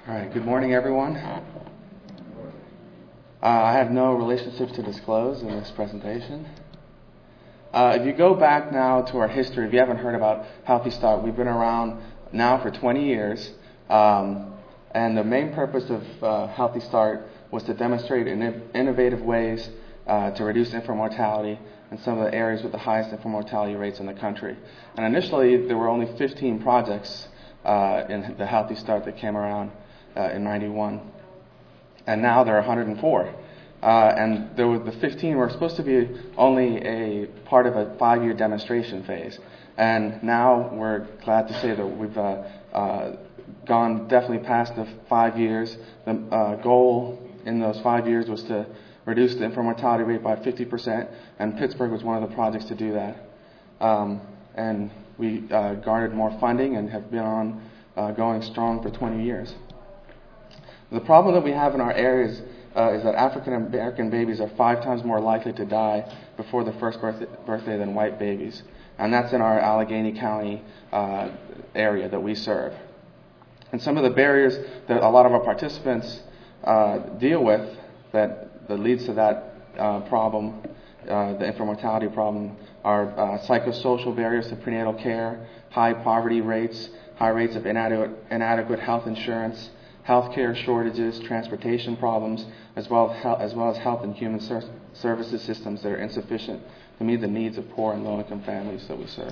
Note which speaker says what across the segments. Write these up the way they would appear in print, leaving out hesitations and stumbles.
Speaker 1: All right, good morning, everyone. I have no relationships to disclose in this presentation. If you go back now to our history, if you haven't heard about Healthy Start, we've been around now for 20 years. And the main purpose of Healthy Start was to demonstrate innovative ways to reduce infant mortality in some of the areas with the highest infant mortality rates in the country. And initially, there were only 15 projects in the Healthy Start that came around in 91. And now there are 104. And there were the 15 were supposed to be only a part of a 5-year demonstration phase. And now we're glad to say that we've gone definitely past the 5 years. The goal in those 5 years was to reduce the infant mortality rate by 50%, and Pittsburgh was one of the projects to do that. And we garnered more funding and have been on going strong for 20 years. The problem that we have in our areas is that African American babies are 5 times more likely to die before their first birthday than white babies. And that's in our Allegheny County area that we serve. And some of the barriers that a lot of our participants deal with that leads to that problem, the infant mortality problem, are psychosocial barriers to prenatal care, high poverty rates, high rates of inadequate health insurance, healthcare shortages, transportation problems, as well as health and human services systems that are insufficient to meet the needs of poor and low-income families that we serve.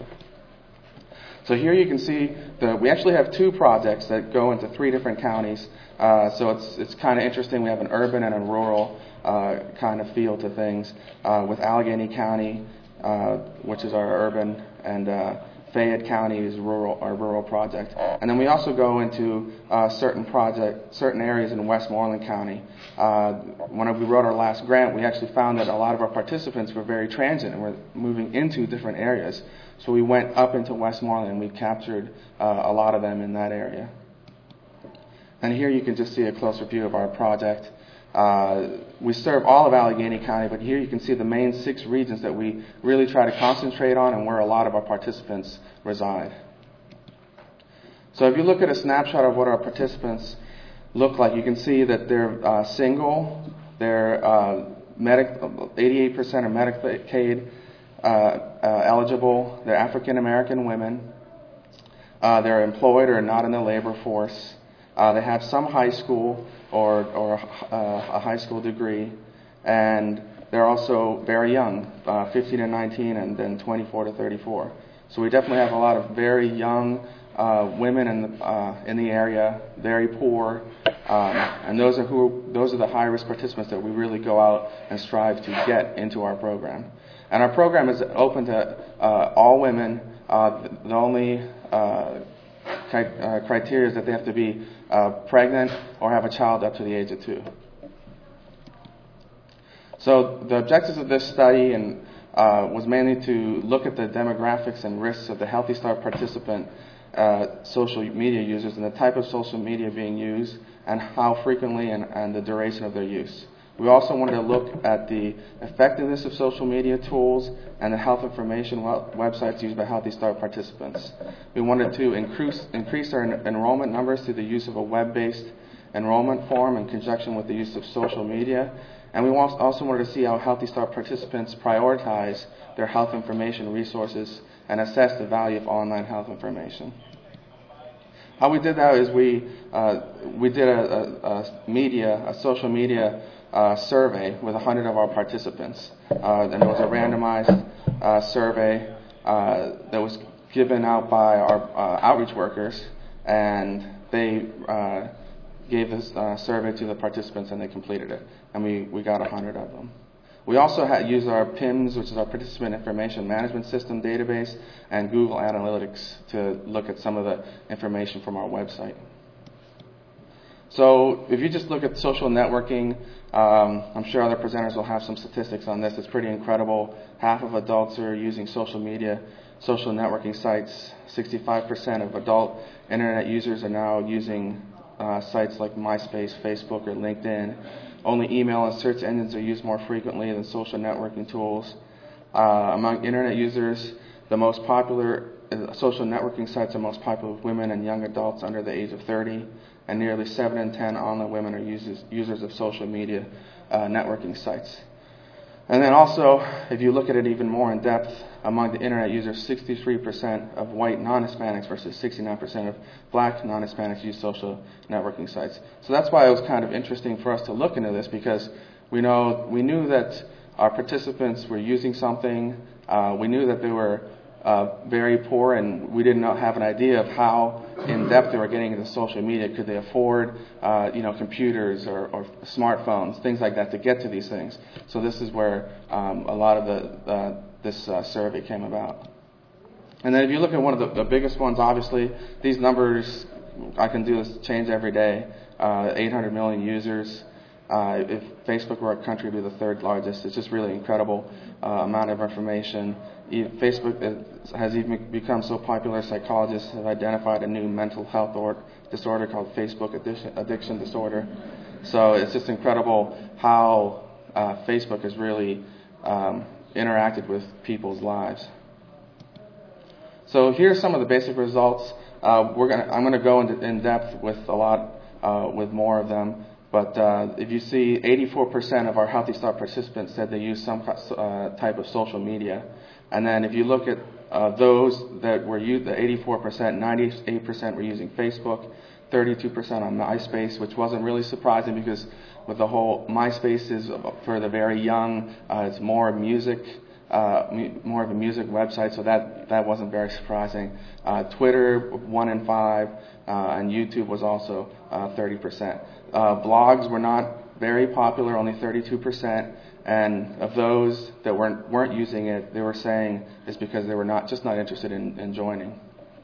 Speaker 1: So here you can see that we actually have 2 projects that go into 3 different counties. So it's kind of interesting. We have an urban and a rural kind of feel to things, with Allegheny County, which is our urban, and Fayette County is our rural project. And then we also go into certain areas in Westmoreland County. When we wrote our last grant, we actually found that a lot of our participants were very transient and were moving into different areas. So we went up into Westmoreland and we captured a lot of them in that area. And here you can just see a closer view of our project. We serve all of Allegheny County, but here you can see the main 6 regions that we really try to concentrate on and where a lot of our participants reside. So if you look at a snapshot of what our participants look like, you can see that they're single, they're 88% are Medicaid eligible, they're African American women, they're employed or not in the labor force, they have some high school or a high school degree, and they're also very young, 15 to 19, and then 24 to 34. So we definitely have a lot of very young women in the area, very poor, and those are the high-risk participants that we really go out and strive to get into our program. And our program is open to all women. The only criteria is that they have to be pregnant or have a child up to the age of 2. So the objectives of this study was mainly to look at the demographics and risks of the Healthy Start participant social media users and the type of social media being used and how frequently and the duration of their use. We also wanted to look at the effectiveness of social media tools and the health information websites used by Healthy Start participants. We wanted to increase our enrollment numbers through the use of a web-based enrollment form in conjunction with the use of social media. And we also wanted to see how Healthy Start participants prioritize their health information resources and assess the value of online health information. How we did that is we did a social media survey with 100 of our participants. And it was a randomized survey that was given out by our outreach workers, and they gave this survey to the participants and they completed it. And we got 100 of them. We also used our PIMS, which is our Participant Information Management System database, and Google Analytics to look at some of the information from our website. So if you just look at social networking, I'm sure other presenters will have some statistics on this. It's pretty incredible. Half of adults are using social media, social networking sites. 65% of adult internet users are now using sites like MySpace, Facebook, or LinkedIn. Only email and search engines are used more frequently than social networking tools. Among internet users, the most popular social networking sites are most popular with women and young adults under the age of 30, and nearly 7 in 10 online women are users of social media networking sites. And then also, if you look at it even more in depth, among the internet users, 63% of white non-Hispanics versus 69% of black non-Hispanics use social networking sites. So that's why it was kind of interesting for us to look into this, because we knew that our participants were using something. We knew that they were very poor, and we didn't have an idea of how in depth they were getting into social media. Could they afford, computers or smartphones, things like that, to get to these things? So this is where a lot of this survey came about. And then if you look at one of the biggest ones, obviously these numbers, I can do this change every day. 800 million users. If Facebook were a country, it would be the third largest. It's just really incredible amount of information. Facebook has even become so popular, psychologists have identified a new mental health disorder called Facebook addiction disorder. So it's just incredible how Facebook has really interacted with people's lives. So here's some of the basic results. I'm going to go in depth with with more of them. But if you see, 84% of our Healthy Start participants said they use some type of social media. And then if you look at those that were used, the 84%, 98% were using Facebook, 32% on MySpace, which wasn't really surprising because with the whole MySpace is for the very young, it's more of a music website, so that wasn't very surprising. Twitter, 1 in 5, and YouTube was also 30%. Blogs were not very popular, only 32%, and of those that weren't using it, they were saying it's because they were just not interested in joining.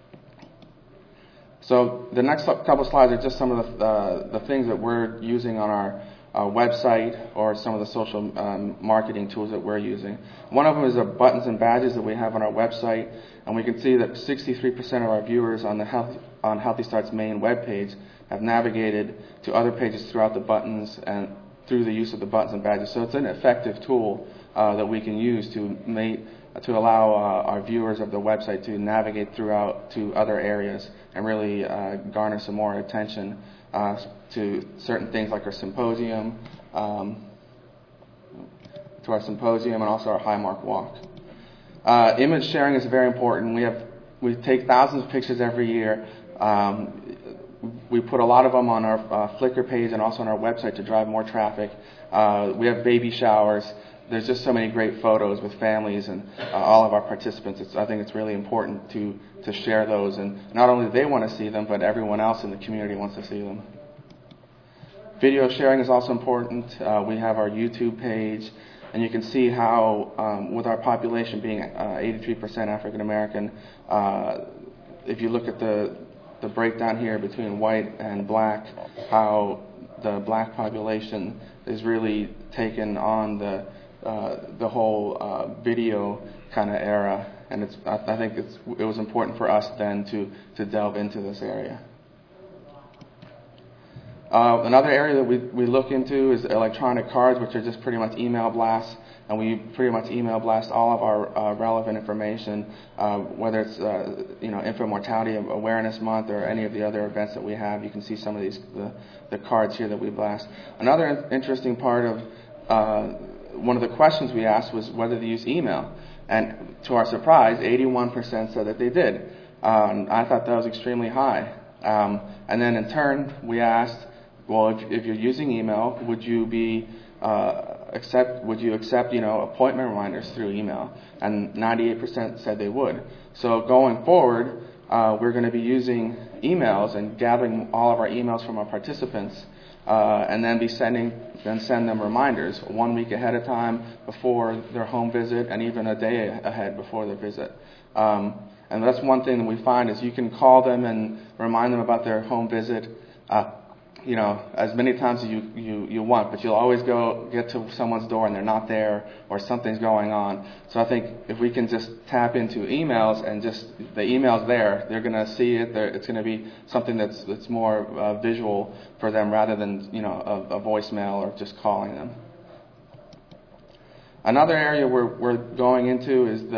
Speaker 1: So the next couple slides are just some of the things that we're using on our website, or some of the social marketing tools that we're using. One of them is the buttons and badges that we have on our website, and we can see that 63% of our viewers on Healthy Start's main webpage have navigated to other pages throughout the buttons and through the use of the buttons and badges. So it's an effective tool that we can use to allow our viewers of the website to navigate throughout to other areas and really garner some more attention to certain things like our symposium, and also our Highmark Walk. Image sharing is very important. We take thousands of pictures every year. We put a lot of them on our Flickr page and also on our website to drive more traffic. We have baby showers. There's just so many great photos with families and all of our participants. I think it's really important to share those, and not only do they want to see them, but everyone else in the community wants to see them. Video sharing is also important. We have our YouTube page, and you can see how, with our population being 83% African American, if you look at the breakdown here between white and black, how the black population is really taken on the whole video kind of era, and I think it was important for us then to delve into this area. Another area that we look into is electronic cards, which are just pretty much email blasts, and we pretty much email blast all of our relevant information, whether it's Infant Mortality Awareness Month or any of the other events that we have. You can see some of the cards here that we blast. Another interesting part of one of the questions we asked was whether they use email, and to our surprise, 81% said that they did. I thought that was extremely high. And then in turn, we asked, well, if you're using email, would you accept appointment reminders through email? And 98% said they would. So going forward, we're going to be using emails and gathering all of our emails from our participants, and then send them reminders 1 week ahead of time before their home visit, and even a day ahead before their visit. And that's one thing that we find is you can call them and remind them about their home visit, as many times as you want, but you'll always get to someone's door and they're not there, or something's going on. So I think if we can just tap into emails and just the email's there, they're going to see it. It's going to be something that's more visual for them rather than a voicemail or just calling them. Another area we're going into is the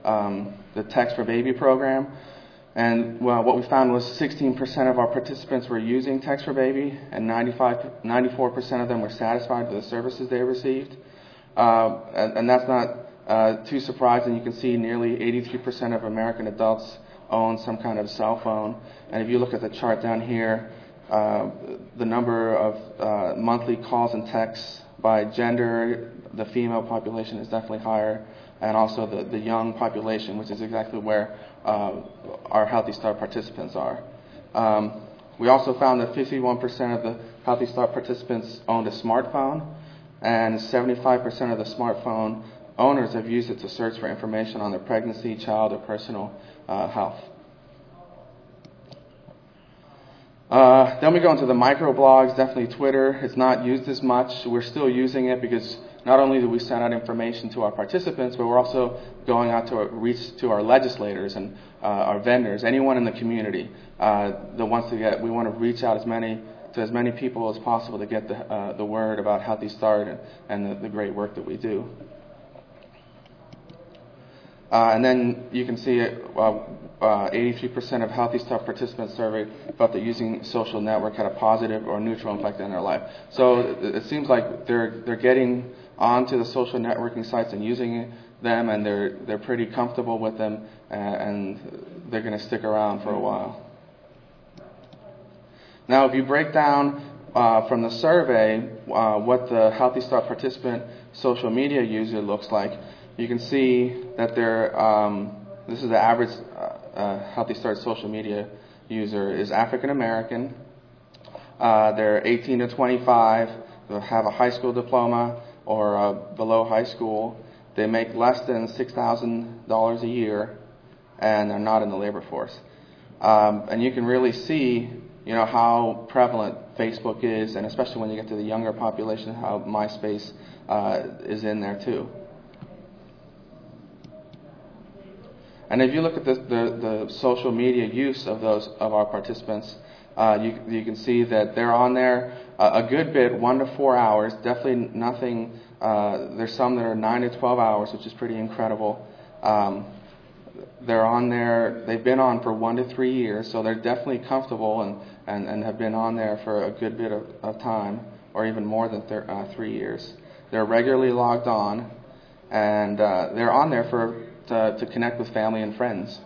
Speaker 1: the Text for Baby program. And well, what we found was 16% of our participants were using Text for Baby, and 94% of them were satisfied with the services they received. And that's not too surprising. You can see nearly 83% of American adults own some kind of cell phone. And if you look at the chart down here, the number of monthly calls and texts by gender, the female population is definitely higher, and also the young population, which is exactly where our Healthy Start participants are. We also found that 51% of the Healthy Start participants owned a smartphone, and 75% of the smartphone owners have used it to search for information on their pregnancy, child, or personal health. Then we go into the microblogs, definitely Twitter. It's not used as much. We're still using it because not only do we send out information to our participants, but we're also going out to reach to our legislators and our vendors, anyone in the community that wants to get. We want to reach out to as many people as possible to get the word about Healthy Start and the great work that we do. And then you can see 83% of Healthy Start participants surveyed felt that using social network had a positive or neutral effect in their life. So it seems like they're getting onto the social networking sites and using them, and they're pretty comfortable with them, and they're going to stick around for a while. Now, if you break down from the survey what the Healthy Start participant social media user looks like, you can see that this is the average Healthy Start social media user is African American. They're 18 to 25. They have a high school diploma or below high school. They make less than $6,000 a year, and they're not in the labor force. And you can really see, how prevalent Facebook is, and especially when you get to the younger population, how MySpace is in there too. And if you look at the social media use of our participants, you can see that they're on there a good bit, 1 to 4 hours. Definitely nothing. There's some that are 9 to 12 hours, which is pretty incredible. They're on there. They've been on for 1 to 3 years, so they're definitely comfortable and have been on there for a good bit of time, or even more than 3 years. They're regularly logged on, and they're on there to connect with family and friends.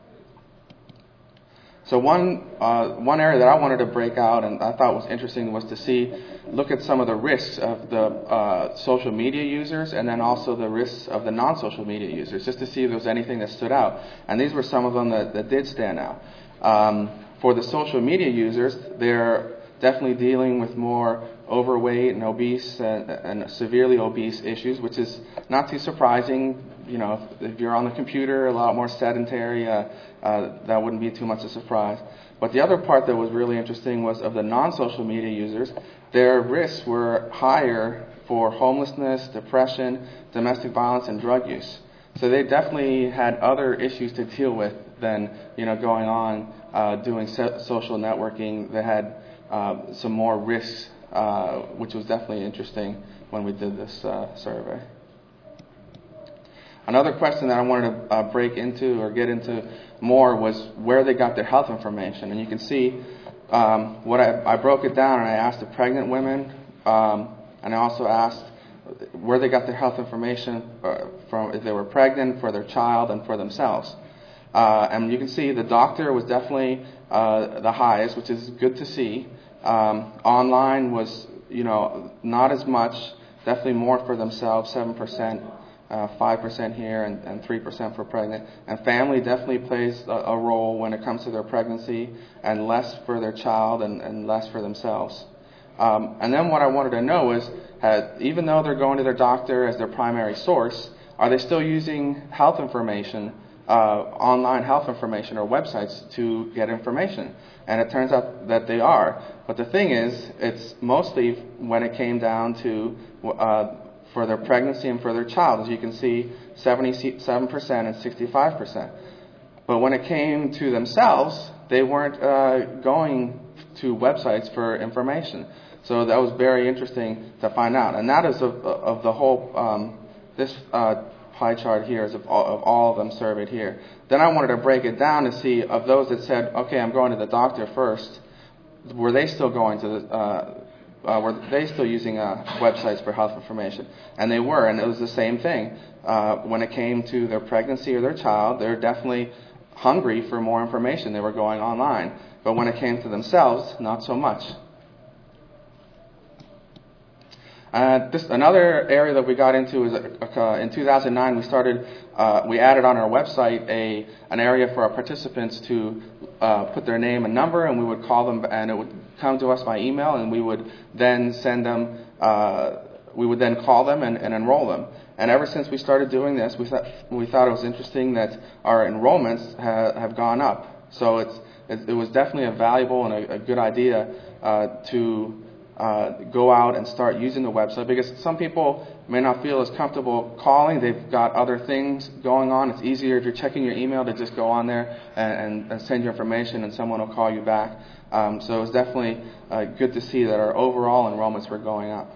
Speaker 1: So one area that I wanted to break out and I thought was interesting was to look at some of the risks of the social media users, and then also the risks of the non-social media users, just to see if there was anything that stood out. And these were some of them that did stand out. For the social media users, they're definitely dealing with more overweight and obese and severely obese issues, which is not too surprising. If you're on the computer, a lot more sedentary, that wouldn't be too much a surprise. But the other part that was really interesting was of the non-social media users, their risks were higher for homelessness, depression, domestic violence, and drug use. So they definitely had other issues to deal with than going on doing social networking. They had some more risks, which was definitely interesting when we did this survey. Another question that I wanted to break into or get into more was where they got their health information. And you can see what I broke it down, and I asked the pregnant women, and I also asked where they got their health information from, if they were pregnant, for their child, and for themselves. And you can see the doctor was definitely the highest, which is good to see. Online was, not as much, definitely more for themselves, 7%, 5% here, and 3% for pregnant. And family definitely plays a role when it comes to their pregnancy, and less for their child and less for themselves. And then what I wanted to know is, even though they're going to their doctor as their primary source, are they still using health information, online health information or websites to get information? And it turns out that they are. But the thing is, it's mostly when it came down to for their pregnancy and for their child. As you can see, 77% and 65%. But when it came to themselves, they weren't going to websites for information. So that was very interesting to find out. And that is of the whole, this pie chart here is of all of them surveyed here. Then I wanted to break it down to see of those that said, okay, I'm going to the doctor first, were they still going to were they still using websites for health information? And they were, and it was the same thing. When it came to their pregnancy or their child, they're definitely hungry for more information. They were going online. But when it came to themselves, not so much. Another area that we got into is in 2009 we added on our website an area for our participants to put their name and number, and we would call them, and it would come to us by email, and we would then send them. We would then call them and enroll them. And ever since we started doing this, we thought it was interesting that our enrollments have gone up. So it was definitely a valuable and a good idea to go out and start using the website, because some people may not feel as comfortable calling. They've got other things going on. It's easier if you're checking your email to just go on there and send your information, and someone will call you back. So it was definitely good to see that our overall enrollments were going up.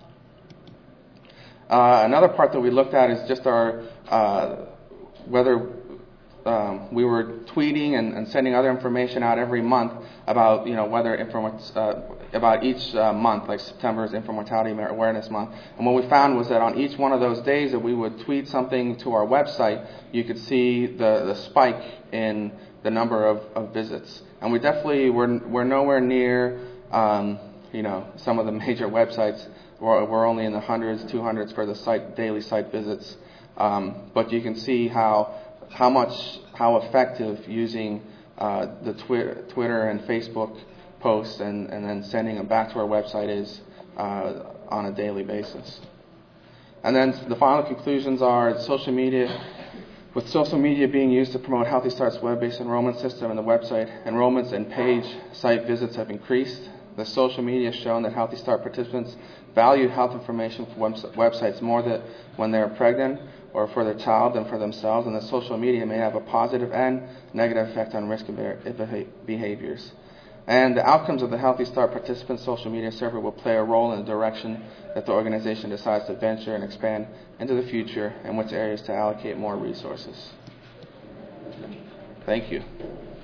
Speaker 1: Another part that we looked at is just our whether we were tweeting and sending other information out every month about whether about each month, like September is Infant Mortality Awareness Month. And what we found was that on each one of those days that we would tweet something to our website, you could see the spike in the number of visits. And we definitely we're nowhere near some of the major websites. We're only in the hundreds, 200s for the daily site visits. But you can see how effective using the Twitter and Facebook posts and then sending them back to our website is on a daily basis. And then the final conclusions are social media. With social media being used to promote Healthy Start's web-based enrollment system and the website, enrollments and page site visits have increased. The social media has shown that Healthy Start participants value health information from websites more than when they're pregnant or for their child than for themselves, and that social media may have a positive and negative effect on risk behaviors. And the outcomes of the Healthy Start participant social media survey will play a role in the direction that the organization decides to venture and expand into the future, and which areas to allocate more resources. Thank you.